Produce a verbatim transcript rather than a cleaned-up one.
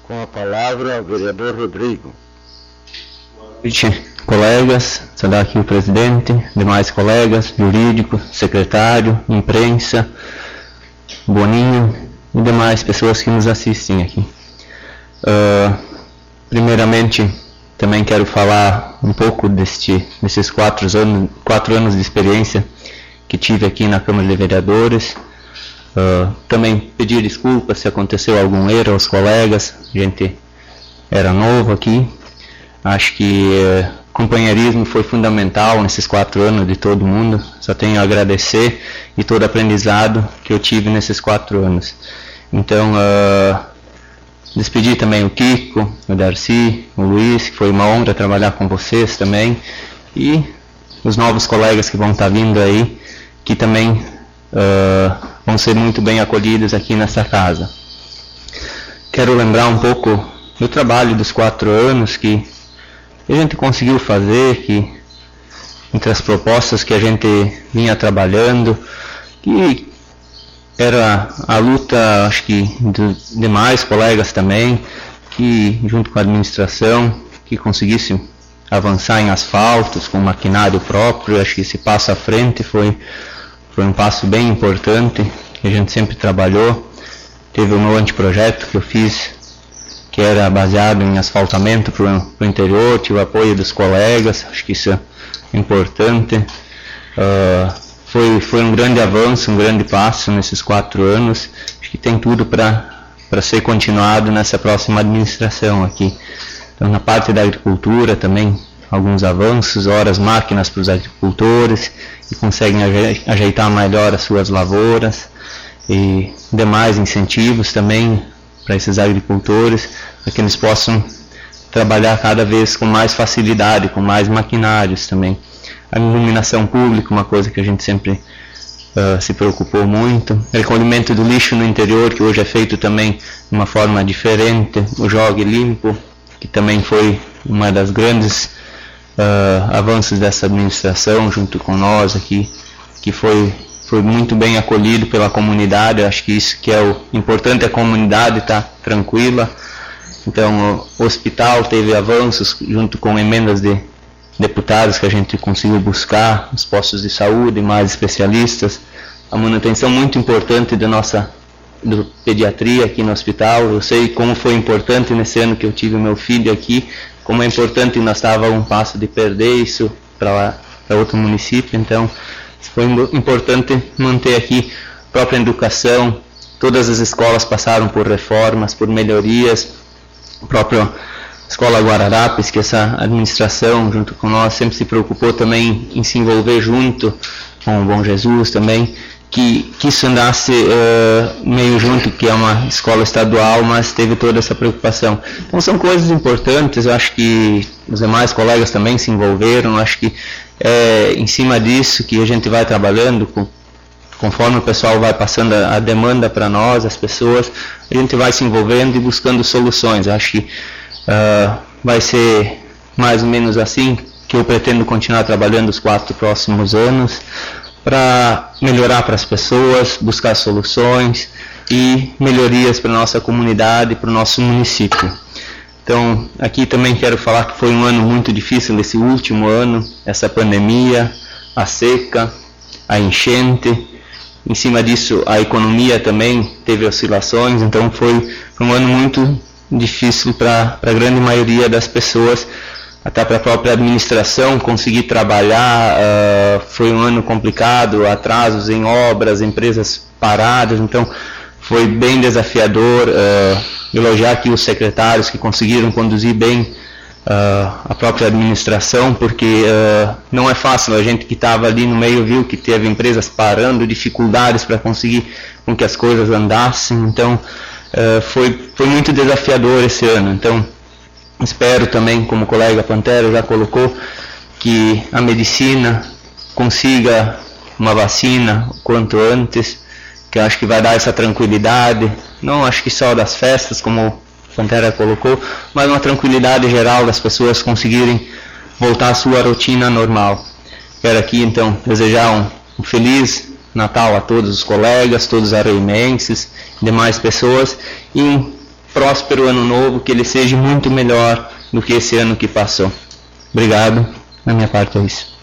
Com a palavra, o vereador Rodrigo. Boa noite, colegas. Saudar aqui o presidente, demais colegas, jurídico, secretário, imprensa, Boninho e demais pessoas que nos assistem aqui. Uh, primeiramente, também quero falar um pouco deste, desses quatro anos, quatro anos de experiência que tive aqui na Câmara de Vereadores. Uh, também pedir desculpas se aconteceu algum erro aos colegas, a gente era novo aqui. Acho que uh, companheirismo foi fundamental nesses quatro anos de todo mundo. Só tenho a agradecer e todo aprendizado que eu tive nesses quatro anos. Então, uh, despedir também o Kiko, o Darcy, o Luiz, que foi uma honra trabalhar com vocês também. E os novos colegas que vão estar vindo aí, que também uh, vão ser muito bem acolhidos aqui nessa casa. Quero lembrar um pouco do trabalho dos quatro anos que a gente conseguiu fazer, que entre as propostas que a gente vinha trabalhando, que era a luta, acho que de demais colegas também, que junto com a administração, que conseguisse avançar em asfaltos, com maquinário próprio. Acho que esse passo à frente foi, foi um passo bem importante, que a gente sempre trabalhou. Teve o meu anteprojeto que eu fiz, que era baseado em asfaltamento para o interior, tive o apoio dos colegas, acho que isso é importante. Uh, foi, foi um grande avanço, um grande passo nesses quatro anos, acho que tem tudo para para ser continuado nessa próxima administração aqui. Então, na parte da agricultura também, alguns avanços, horas máquinas para os agricultores, que conseguem ajeitar melhor as suas lavouras, e demais incentivos também para esses agricultores, para que eles possam trabalhar cada vez com mais facilidade, com mais maquinários também. A iluminação pública, uma coisa que a gente sempre uh, se preocupou muito. Recolhimento do lixo no interior, que hoje é feito também de uma forma diferente. O Jogue Limpo, que também foi uma das grandes uh, avanços dessa administração, junto com nós aqui, que foi, foi muito bem acolhido pela comunidade. Acho que isso que é o importante, a comunidade estar tranquila. Então, o hospital teve avanços junto com emendas de deputados que a gente conseguiu buscar, os postos de saúde, mais especialistas, a manutenção muito importante da nossa do pediatria aqui no hospital. Eu sei como foi importante nesse ano que eu tive meu filho aqui, como é importante, nós estávamos a um passo de perder isso para outro município. Então, foi importante manter aqui a própria educação. Todas as escolas passaram por reformas, por melhorias. A própria Escola Guararapes, que essa administração, junto com nós, sempre se preocupou também em se envolver junto com o Bom Jesus também, que, que isso andasse uh, meio junto, que é uma escola estadual, mas teve toda essa preocupação. Então são coisas importantes, eu acho que os demais colegas também se envolveram, acho que é em cima disso que a gente vai trabalhando, com, conforme o pessoal vai passando a, a demanda para nós, as pessoas, a gente vai se envolvendo e buscando soluções. Eu acho que Uh, vai ser mais ou menos assim que eu pretendo continuar trabalhando os quatro próximos anos, para melhorar para as pessoas, buscar soluções e melhorias para a nossa comunidade, para o nosso município. Então, aqui também quero falar que foi um ano muito difícil esse último ano, essa pandemia, a seca, a enchente. Em cima disso, a economia também teve oscilações, então foi, foi um ano muito difícil para a grande maioria das pessoas, até para a própria administração conseguir trabalhar. Uh, foi um ano complicado, atrasos em obras, empresas paradas, então foi bem desafiador. Uh, elogiar aqui os secretários que conseguiram conduzir bem uh, a própria administração, porque uh, não é fácil. A gente que estava ali no meio viu que teve empresas parando, dificuldades para conseguir com que as coisas andassem. Então Uh, foi, foi muito desafiador esse ano. Então, espero também, como o colega Pantera já colocou, que a medicina consiga uma vacina o quanto antes, que eu acho que vai dar essa tranquilidade, não acho que só das festas, como o Pantera colocou, mas uma tranquilidade geral das pessoas conseguirem voltar à sua rotina normal. Quero aqui, então, desejar um, um feliz Natal a todos os colegas, todos os arreimenses, demais pessoas, e próspero ano novo, que ele seja muito melhor do que esse ano que passou. Obrigado. Da minha parte é isso.